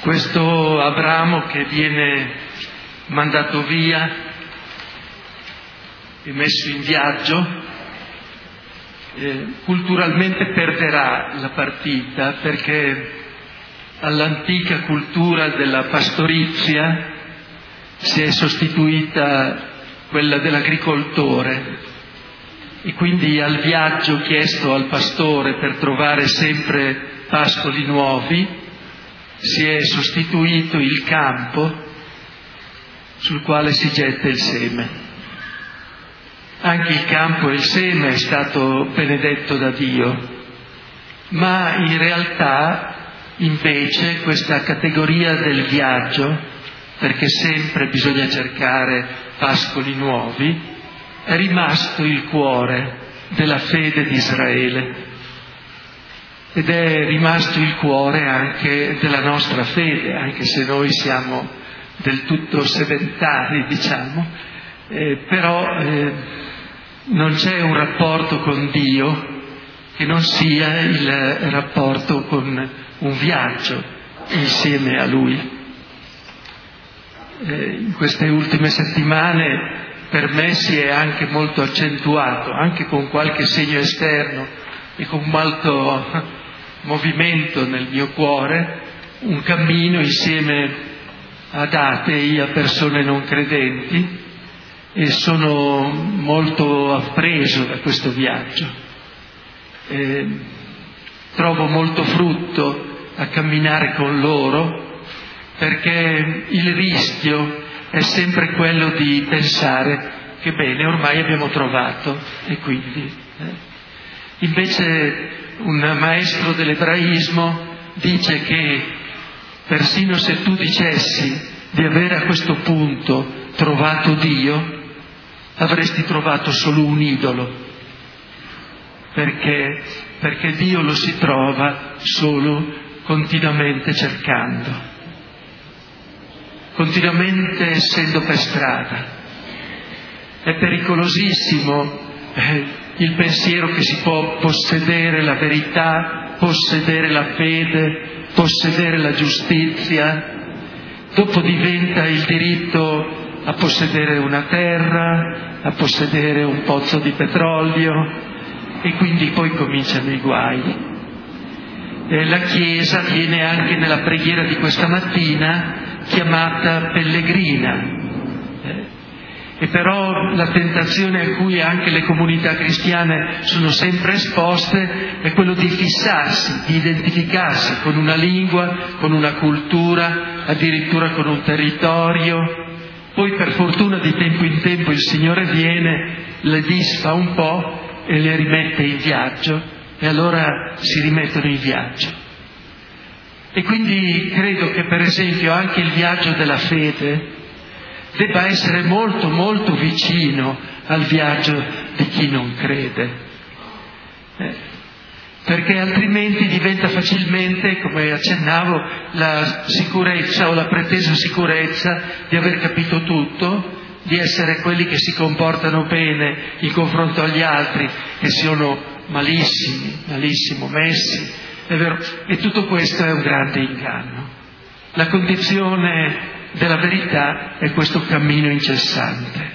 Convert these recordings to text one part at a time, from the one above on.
Questo Abramo che viene mandato via e messo in viaggio, culturalmente perderà la partita, perché all'antica cultura della pastorizia si è sostituita quella dell'agricoltore, e quindi al viaggio chiesto al pastore per trovare sempre pascoli nuovi si è sostituito il campo sul quale si getta il seme. Anche il campo e il seme è stato benedetto da Dio, ma in realtà invece questa categoria del viaggio, perché sempre bisogna cercare pascoli nuovi, è rimasto il cuore della fede di Israele. Ed è rimasto il cuore anche della nostra fede, anche se noi siamo del tutto sedentari, diciamo, però non c'è un rapporto con Dio che non sia il rapporto con un viaggio insieme a Lui. In queste ultime settimane per me si è anche molto accentuato, anche con qualche segno esterno e con molto movimento nel mio cuore, un cammino insieme ad atei, a persone non credenti, e sono molto appreso da questo viaggio. Trovo molto frutto a camminare con loro, perché il rischio è sempre quello di pensare che bene, ormai abbiamo trovato, e quindi invece un maestro dell'ebraismo dice che persino se tu dicessi di avere a questo punto trovato Dio, avresti trovato solo un idolo, perché Dio lo si trova solo continuamente cercando, continuamente essendo per strada. È pericolosissimo il pensiero che si può possedere la verità, possedere la fede, possedere la giustizia, dopo diventa il diritto a possedere una terra, a possedere un pozzo di petrolio, e quindi poi cominciano i guai. La Chiesa viene anche nella preghiera di questa mattina chiamata pellegrina. E però la tentazione a cui anche le comunità cristiane sono sempre esposte è quello di fissarsi, di identificarsi con una lingua, con una cultura, addirittura con un territorio. Poi per fortuna di tempo in tempo il Signore viene, le disfa un po' e le rimette in viaggio, e allora si rimettono in viaggio. E quindi credo che per esempio anche il viaggio della fede debba essere molto molto vicino al viaggio di chi non crede, perché altrimenti diventa facilmente, come accennavo, la sicurezza o la pretesa sicurezza di aver capito tutto, di essere quelli che si comportano bene in confronto agli altri che sono malissimo messi, è vero? E tutto questo è un grande inganno. La condizione della verità è questo cammino incessante.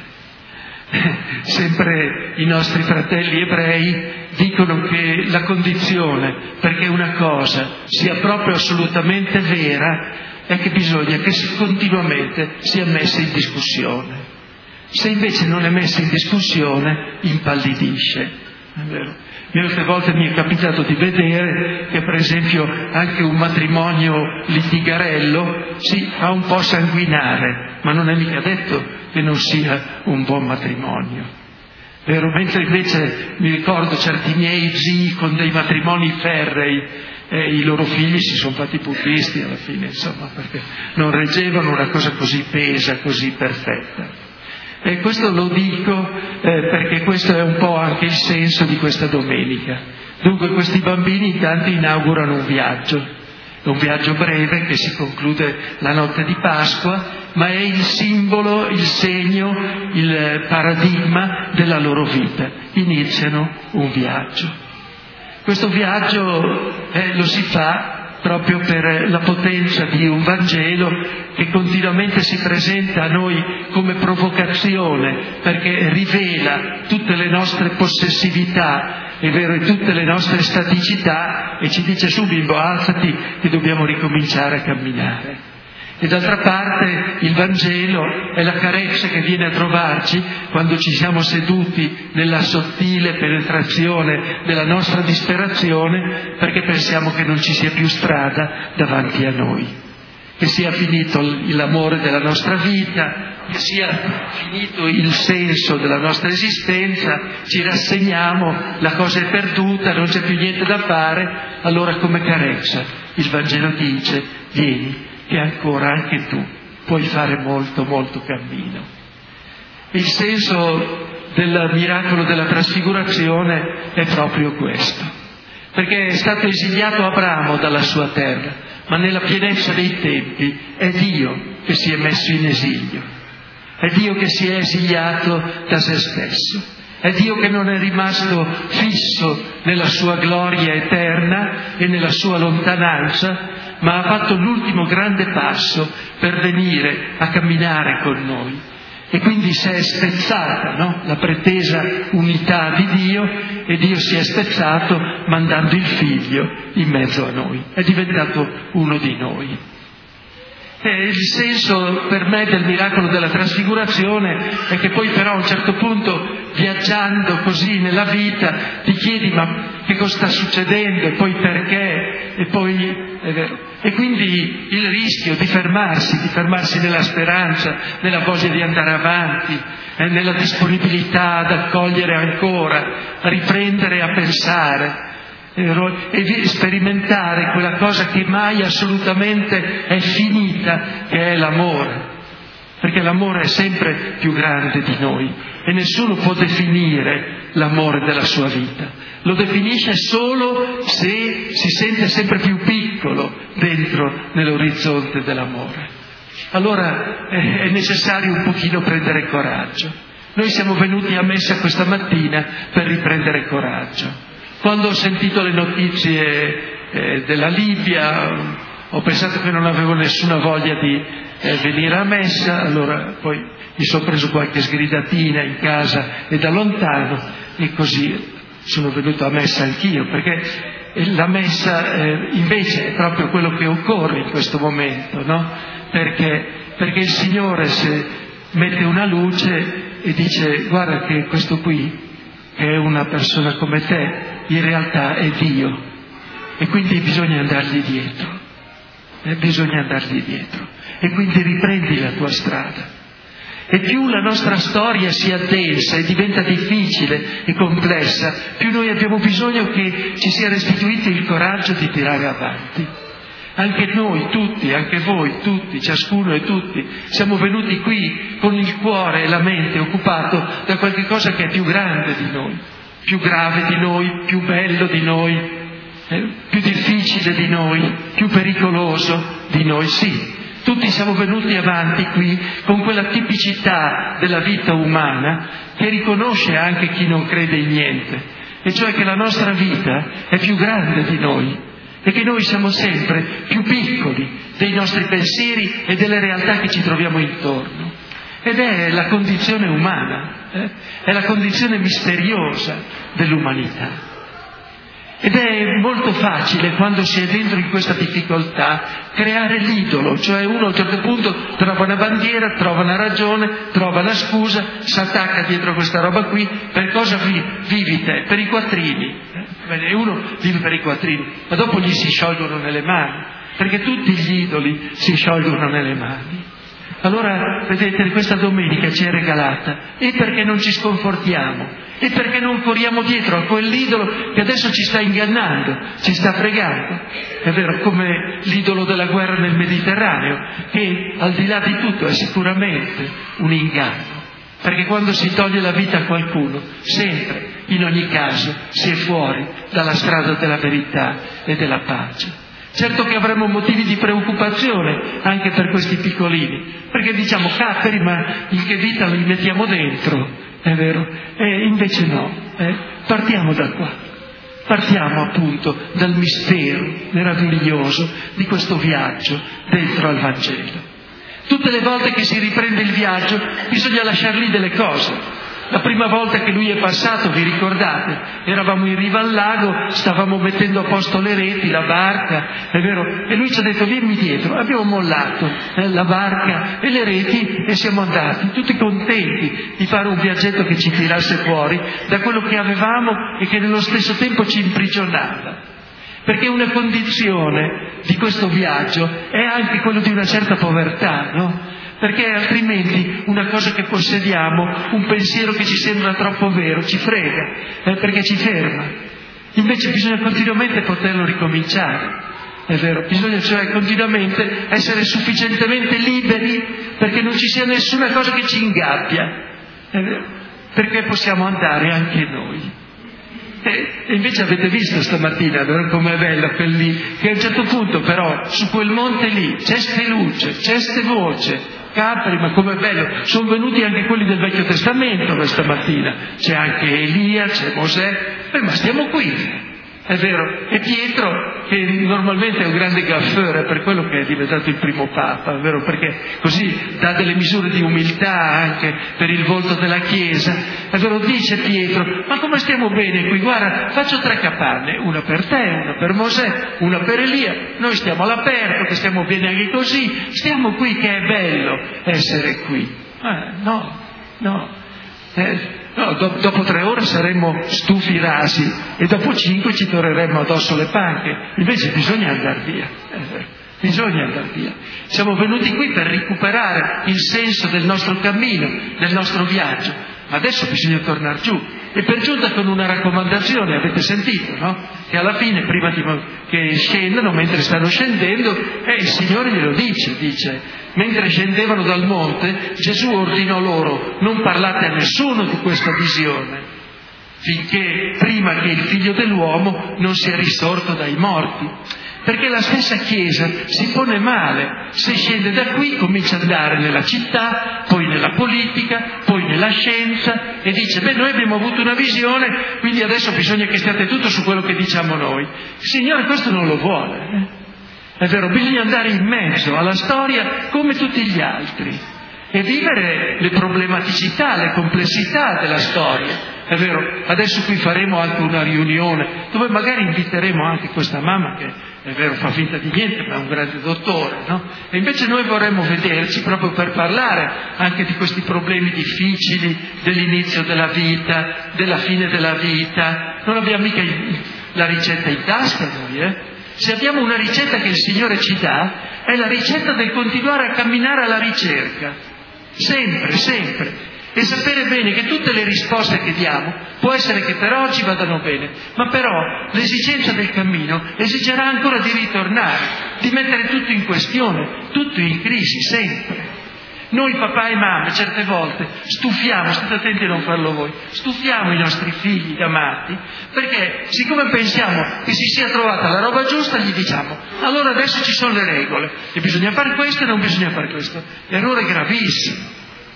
Sempre i nostri fratelli ebrei dicono che la condizione perché una cosa sia proprio assolutamente vera è che bisogna che continuamente sia messa in discussione. Se invece non è messa in discussione, impallidisce. È vero? Molte volte mi è capitato di vedere che per esempio anche un matrimonio litigarello fa un po' sanguinare, ma non è mica detto che non sia un buon matrimonio. Vero? Mentre invece mi ricordo certi miei zii con dei matrimoni ferrei, i loro figli si sono fatti buddisti alla fine, insomma, perché non reggevano una cosa così pesa, così perfetta. E questo lo dico perché questo è un po' anche il senso di questa domenica. Dunque questi bambini intanto inaugurano un viaggio breve che si conclude la notte di Pasqua, ma è il simbolo, il segno, il paradigma della loro vita. Iniziano un viaggio. Questo viaggio lo si fa proprio per la potenza di un Vangelo che continuamente si presenta a noi come provocazione, perché rivela tutte le nostre possessività, è vero, e tutte le nostre staticità, e ci dice su bimbo, alzati che dobbiamo ricominciare a camminare. E d'altra parte il Vangelo è la carezza che viene a trovarci quando ci siamo seduti nella sottile penetrazione della nostra disperazione, perché pensiamo che non ci sia più strada davanti a noi, che sia finito l'amore della nostra vita, che sia finito il senso della nostra esistenza, ci rassegniamo, la cosa è perduta, non c'è più niente da fare. Allora, come carezza il Vangelo dice: vieni, che ancora anche tu puoi fare molto, molto cammino. Il senso del miracolo della trasfigurazione è proprio questo, perché è stato esiliato Abramo dalla sua terra, ma nella pienezza dei tempi è Dio che si è messo in esilio, è Dio che si è esiliato da se stesso, è Dio che non è rimasto fisso nella sua gloria eterna e nella sua lontananza, ma ha fatto l'ultimo grande passo per venire a camminare con noi. E quindi si è spezzata, no? La pretesa unità di Dio, e Dio si è spezzato mandando il Figlio in mezzo a noi, è diventato uno di noi. E il senso per me del miracolo della trasfigurazione è che poi però a un certo punto, viaggiando così nella vita, ti chiedi ma che cosa sta succedendo e poi perché, e poi è vero. E quindi il rischio di fermarsi nella speranza, nella voglia di andare avanti, nella disponibilità ad accogliere ancora, a riprendere a pensare e sperimentare quella cosa che mai assolutamente è finita, che è l'amore. Perché l'amore è sempre più grande di noi e nessuno può definire l'amore della sua vita. Lo definisce solo se si sente sempre più piccolo dentro nell'orizzonte dell'amore. Allora è necessario un pochino prendere coraggio. Noi siamo venuti a messa questa mattina per riprendere coraggio. Quando ho sentito le notizie della Libia, ho pensato che non avevo nessuna voglia di venire a messa, allora poi mi sono preso qualche sgridatina in casa e da lontano, e così sono venuto a messa anch'io, perché la messa invece è proprio quello che occorre in questo momento, no? Perché il Signore mette una luce e dice: guarda che questo qui, che è una persona come te, in realtà è Dio, e quindi bisogna andargli dietro. E quindi riprendi la tua strada. E più la nostra storia si addensa e diventa difficile e complessa, più noi abbiamo bisogno che ci sia restituito il coraggio di tirare avanti. Anche noi tutti, anche voi tutti, ciascuno e tutti, siamo venuti qui con il cuore e la mente occupato da qualche cosa che è più grande di noi, più grave di noi, più bello di noi, più difficile di noi, più pericoloso di noi. Sì, tutti siamo venuti avanti qui con quella tipicità della vita umana che riconosce anche chi non crede in niente, e cioè che la nostra vita è più grande di noi e che noi siamo sempre più piccoli dei nostri pensieri e delle realtà che ci troviamo intorno. Ed è la condizione umana, è la condizione misteriosa dell'umanità. Ed è molto facile, quando si è dentro in questa difficoltà, creare l'idolo, cioè uno a un certo punto trova una bandiera, trova una ragione, trova la scusa, si attacca dietro questa roba qui. Per cosa vivi te? Per i quattrini. E uno vive per i quattrini, ma dopo gli si sciolgono nelle mani, perché tutti gli idoli si sciolgono nelle mani. Allora, vedete, questa domenica ci è regalata, e perché non ci sconfortiamo, e perché non corriamo dietro a quell'idolo che adesso ci sta ingannando, ci sta fregando. È vero, come l'idolo della guerra nel Mediterraneo, che al di là di tutto è sicuramente un inganno. Perché quando si toglie la vita a qualcuno, sempre, in ogni caso, si è fuori dalla strada della verità e della pace. Certo che avremo motivi di preoccupazione anche per questi piccolini, perché diciamo: casperi, ma in che vita li mettiamo dentro? È vero? E invece no, partiamo da qua. Partiamo appunto dal mistero meraviglioso di questo viaggio dentro al Vangelo. Tutte le volte che si riprende il viaggio bisogna lasciar lì delle cose. La prima volta che lui è passato, vi ricordate? Eravamo in riva al lago, stavamo mettendo a posto le reti, la barca, è vero? E lui ci ha detto: vieni dietro. Abbiamo mollato la barca e le reti e siamo andati, tutti contenti di fare un viaggetto che ci tirasse fuori da quello che avevamo e che nello stesso tempo ci imprigionava. Perché una condizione di questo viaggio è anche quello di una certa povertà, no? Perché altrimenti una cosa che possediamo, un pensiero che ci sembra troppo vero, ci frega, perché ci ferma. Invece bisogna continuamente poterlo ricominciare, è vero? Bisogna cioè continuamente essere sufficientemente liberi perché non ci sia nessuna cosa che ci ingabbia, è vero? Perché possiamo andare anche noi. E invece avete visto stamattina, vero, com'è bello quel lì, che a un certo punto però su quel monte lì c'è ste luce, c'è ste voce, capri, ma com'è bello, sono venuti anche quelli del Vecchio Testamento questa mattina, c'è anche Elia, c'è Mosè, ma stiamo qui. È vero, e Pietro, che normalmente è un grande gaffeur, è per quello che è diventato il primo Papa, è vero, perché così dà delle misure di umiltà anche per il volto della Chiesa, è vero, dice Pietro: ma come stiamo bene qui, guarda, faccio 3 capanne, una per te, una per Mosè, una per Elia, noi stiamo all'aperto, che stiamo bene anche così, stiamo qui che è bello essere qui. No, dopo 3 ore saremmo stufi rasi e dopo 5 ci torneremmo addosso le panche. Invece bisogna andare via, bisogna andare via. Siamo venuti qui per recuperare il senso del nostro cammino, del nostro viaggio, ma adesso bisogna tornare giù. E per giunta con una raccomandazione, avete sentito, no? Che alla fine, prima che scendano, mentre stanno scendendo, il Signore glielo dice, mentre scendevano dal monte, Gesù ordinò loro: non parlate a nessuno di questa visione, finché prima che il Figlio dell'uomo non sia risorto dai morti. Perché la stessa Chiesa si pone male, se scende da qui comincia ad andare nella città, poi nella politica, poi nella scienza e dice: noi abbiamo avuto una visione, quindi adesso bisogna che stiate tutto su quello che diciamo noi. Il Signore questo non lo vuole, È vero, bisogna andare in mezzo alla storia come tutti gli altri e vivere le problematicità, le complessità della storia. È vero, adesso qui faremo anche una riunione dove magari inviteremo anche questa mamma che, è vero, fa finta di niente, ma è un grande dottore, no? E invece noi vorremmo vederci proprio per parlare anche di questi problemi difficili dell'inizio della vita, della fine della vita. Non abbiamo mica la ricetta in tasca noi, Se abbiamo una ricetta che il Signore ci dà, è la ricetta del continuare a camminare alla ricerca. Sempre. E sapere bene che tutte le risposte che diamo può essere che per oggi vadano bene, ma però l'esigenza del cammino esigerà ancora di ritornare, di mettere tutto in questione, tutto in crisi, sempre. Noi papà e mamma certe volte stufiamo, state attenti a non farlo voi, stufiamo i nostri figli amati, perché siccome pensiamo che si sia trovata la roba giusta, gli diciamo: allora adesso ci sono le regole, e bisogna fare questo e non bisogna fare questo. Errore gravissimo.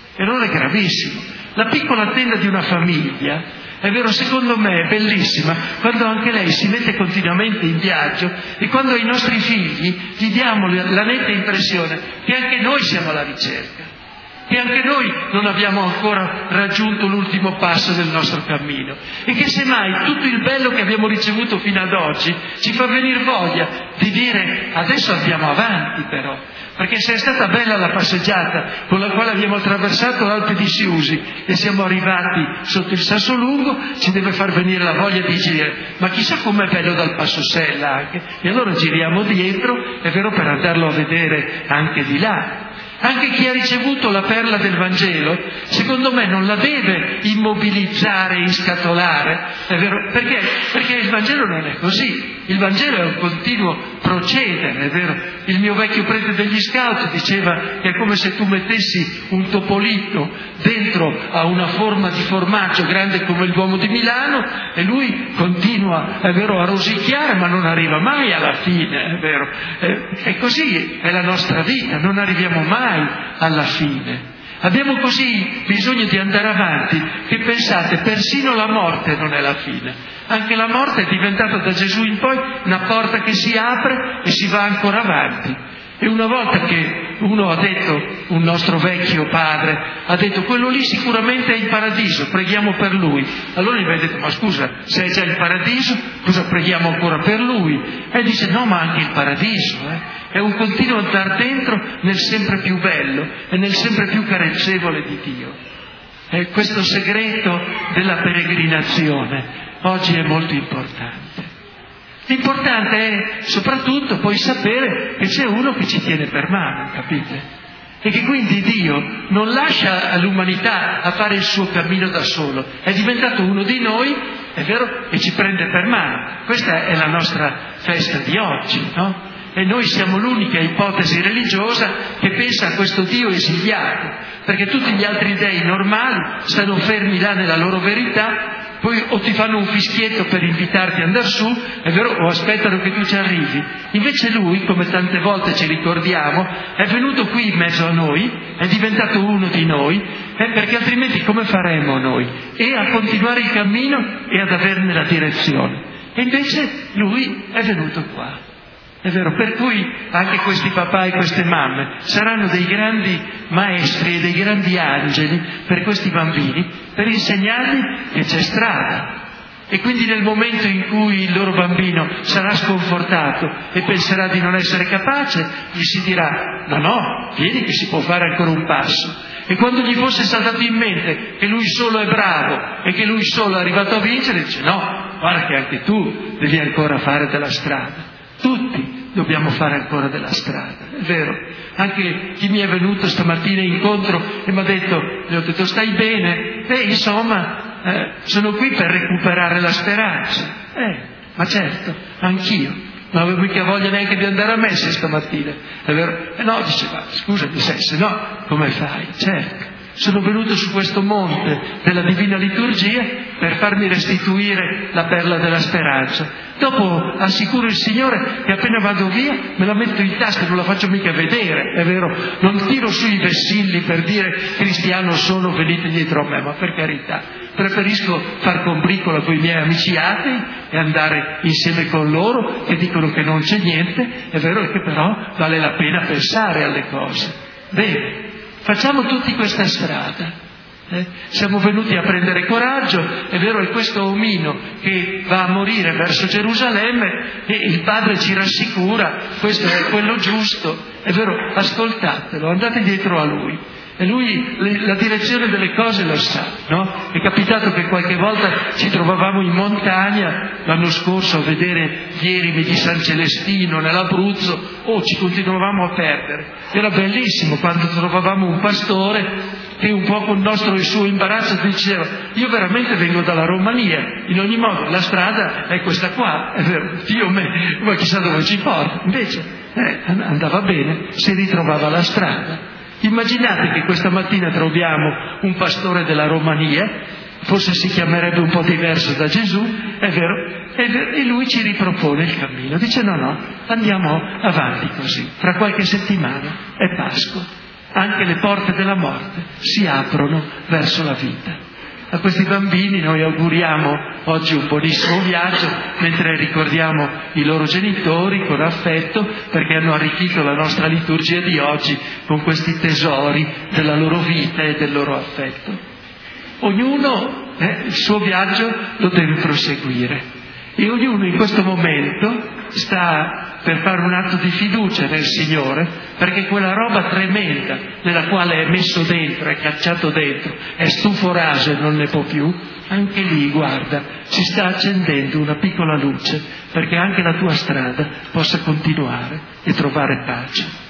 La piccola tenda di una famiglia, è vero, secondo me è bellissima quando anche lei si mette continuamente in viaggio e quando ai nostri figli gli diamo la netta impressione che anche noi siamo alla ricerca, che anche noi non abbiamo ancora raggiunto l'ultimo passo del nostro cammino e che semmai tutto il bello che abbiamo ricevuto fino ad oggi ci fa venire voglia di dire: adesso andiamo avanti però. Perché se è stata bella la passeggiata con la quale abbiamo attraversato l'Alpe di Siusi e siamo arrivati sotto il Sassolungo, ci deve far venire la voglia di dire: ma chissà com'è bello dal Passo Sella anche. E allora giriamo dietro, è vero, per andarlo a vedere anche di là. Anche chi ha ricevuto la perla del Vangelo, secondo me non la deve immobilizzare, inscatolare, è vero? Perché il Vangelo non è così. Il Vangelo è un continuo procedere, è vero? Il mio vecchio prete degli Scout diceva che è come se tu mettessi un topolino dentro a una forma di formaggio grande come il Duomo di Milano e lui continua, è vero, a rosicchiare, ma non arriva mai alla fine, è vero? E così è la nostra vita, non arriviamo mai alla fine. Abbiamo così bisogno di andare avanti che, pensate, persino la morte non è la fine. Anche la morte è diventata da Gesù in poi una porta che si apre e si va ancora avanti. E una volta che uno ha detto, un nostro vecchio padre, ha detto quello lì sicuramente è in paradiso, preghiamo per lui. Allora gli avete detto, ma scusa, se è già in paradiso, cosa preghiamo ancora per lui? E dice, no, ma anche il paradiso, è un continuo andare dentro nel sempre più bello e nel sempre più carezzevole di Dio. E questo segreto della peregrinazione oggi è molto importante. L'importante è soprattutto poi sapere che c'è uno che ci tiene per mano, capite? E che quindi Dio non lascia l'umanità a fare il suo cammino da solo, è diventato uno di noi, è vero, e ci prende per mano. Questa è la nostra festa di oggi, no? E noi siamo l'unica ipotesi religiosa che pensa a questo Dio esiliato, perché tutti gli altri dei normali stanno fermi là nella loro verità. Poi o ti fanno un fischietto per invitarti ad andare su, è vero, o aspettano che tu ci arrivi. Invece lui, come tante volte ci ricordiamo, è venuto qui in mezzo a noi, è diventato uno di noi, perché altrimenti come faremo noi? E a continuare il cammino e ad averne la direzione. E invece lui è venuto qua. È vero, per cui anche questi papà e queste mamme saranno dei grandi maestri e dei grandi angeli per questi bambini, per insegnargli che c'è strada. E quindi nel momento in cui il loro bambino sarà sconfortato e penserà di non essere capace, gli si dirà, no, vieni che si può fare ancora un passo. E quando gli fosse saltato in mente che lui solo è bravo e che lui solo è arrivato a vincere, dice, no, guarda che anche tu devi ancora fare della strada. Tutti dobbiamo fare ancora della strada, è vero. Anche chi mi è venuto stamattina incontro e mi ha detto, gli ho detto, stai bene? Insomma, sono qui per recuperare la speranza. Ma certo, anch'io. Non avevo mica voglia neanche di andare a messa stamattina, è vero? No, dice, ma scusami, se no, come fai? Certo. Sono venuto su questo monte della Divina Liturgia per farmi restituire la perla della speranza. Dopo assicuro il Signore che appena vado via me la metto in tasca, non la faccio mica vedere, è vero? Non tiro sui vessilli per dire cristiano sono, venite dietro a me, ma per carità. Preferisco far combricola con i miei amici atei e andare insieme con loro che dicono che non c'è niente, è vero che però vale la pena pensare alle cose. Bene. Facciamo tutti questa strada. Siamo venuti a prendere coraggio, è vero, è questo omino che va a morire verso Gerusalemme e il Padre ci rassicura, questo è quello giusto, è vero, ascoltatelo, andate dietro a lui. E lui la direzione delle cose lo sa, no? È capitato che qualche volta ci trovavamo in montagna, l'anno scorso a vedere gli erimi di San Celestino nell'Abruzzo, ci continuavamo a perdere. Era bellissimo quando trovavamo un pastore che un po' con il suo imbarazzo diceva, io veramente vengo dalla Romania, in ogni modo la strada è questa qua, è vero, Dio me, ma chissà dove ci porta. Invece andava bene, si ritrovava la strada. Immaginate che questa mattina troviamo un pastore della Romania, forse si chiamerebbe un po' diverso da Gesù, è vero, e lui ci ripropone il cammino. Dice no, andiamo avanti così. Fra qualche settimana è Pasqua, anche le porte della morte si aprono verso la vita. A questi bambini noi auguriamo oggi un buonissimo viaggio, mentre ricordiamo i loro genitori con affetto, perché hanno arricchito la nostra liturgia di oggi con questi tesori della loro vita e del loro affetto. Ognuno il suo viaggio lo deve proseguire e ognuno in questo momento sta per fare un atto di fiducia nel Signore, perché quella roba tremenda nella quale è messo dentro, è cacciato dentro, è stufo raso e non ne può più, anche lì, guarda, si sta accendendo una piccola luce perché anche la tua strada possa continuare e trovare pace.